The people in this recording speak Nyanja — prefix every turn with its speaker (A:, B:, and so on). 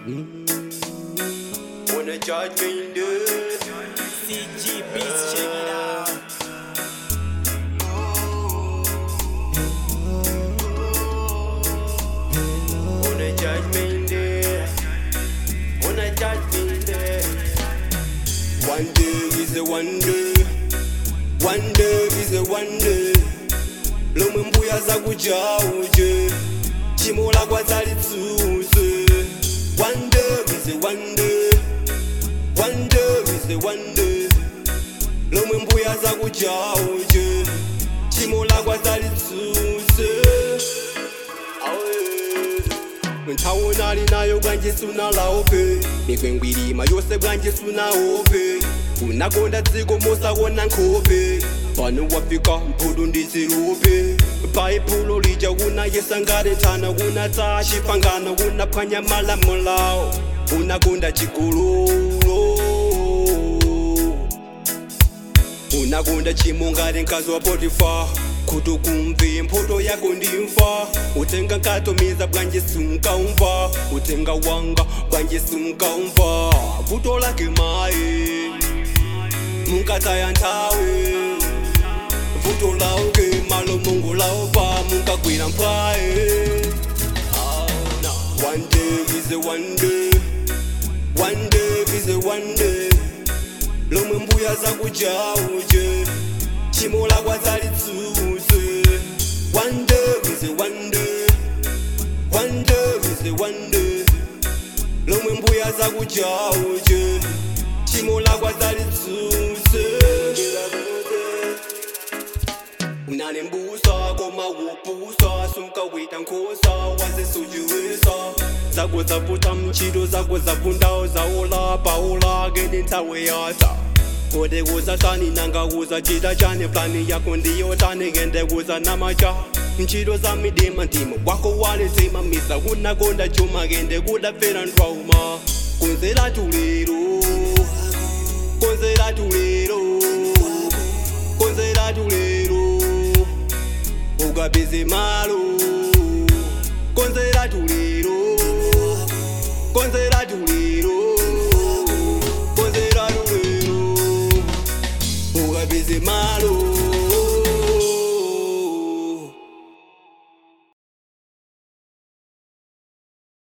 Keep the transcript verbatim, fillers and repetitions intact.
A: Wanna judge me in this?
B: C G Beats, check it out.
A: Wanna judge me in this? Wanna judge me in this? One day is a wonder. One day is a wonder. Lomwe mbuya zakujauje chimola kwadzalitsuse. One day is a wonder. One day is a wonder. Lomwe mbuya zakujauje chimola kwadzalitsuse. Ntawonali nayo bwanje sunalaope mikwengwilima yose bwanje sunaope unakonda dziko mosakona nkhope pano wafika mpudu ndizirupe baibulo lija unayesangalethana unatsa chipangano unaphwanya malamulo unakonda chigololo unakonda chimongale mkazi wa Potifa kuti kumve mphoto yako ndimfa utenga nkatomiza bwanje sunkaumva utenga wanga bwanje sunkaumva vuto lake maye munkataya nthawe vuto lauke malo mungu laupa munkagwira mphaye. One day is a one day. One day is a one day. Lomwe mbuya zakujauje chimola kwadzalitsuse. One day is a one day. One day is a one day. Lomwe mbuya zakujauje chimola kwadzalitsuse. Unane mbusa koma upusa sunkawita nkhosa wazisujuwisa zako zavuta mchito zako zavundawo zaolapa olake ninthawe yasa kode kuza tani nanga kuza chita chane plani yako ndiyo tani kende kuza namacha mchito za midima ndimo wako waletima misa kunakonda chuma kende kudafera ntrauma kunzela tuliro